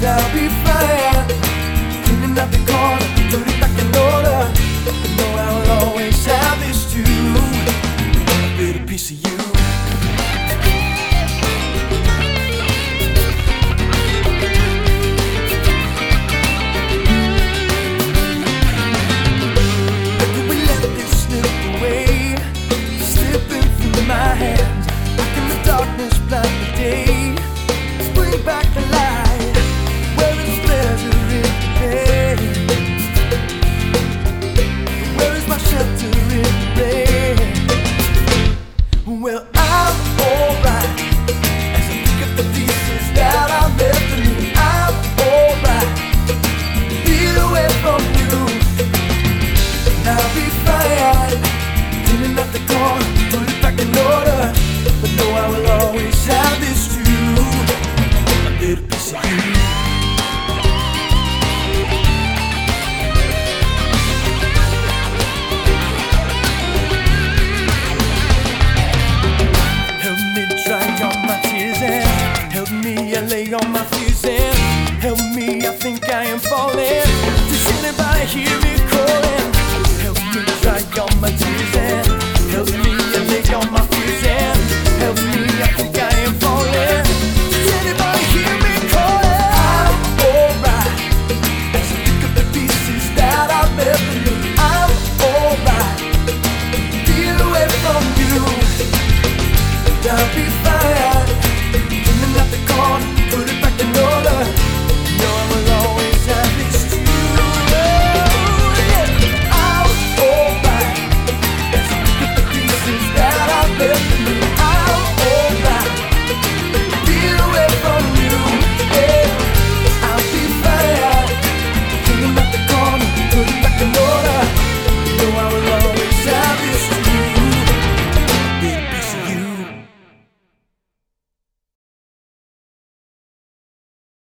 I'll be fine. Cleaning up the corner, put it back in order. I know I will always have this too, a little piece of you. My hands, back in the darkness, blind the day. Bring back the light, where is pleasure in pain? Where is my shelter in the rain? Well, I'm alright as I pick up the pieces that are left of me. I'm alright, feel away from you, and I'll be fine. Cleaning up the corner, put it back in order. But no, I will always have this too, a little piece of you. Help me dry all my tears and help me allay all my fears and help me, I think I am falling. Does anybody hear me calling? Help me dry all my tears and help me allay all my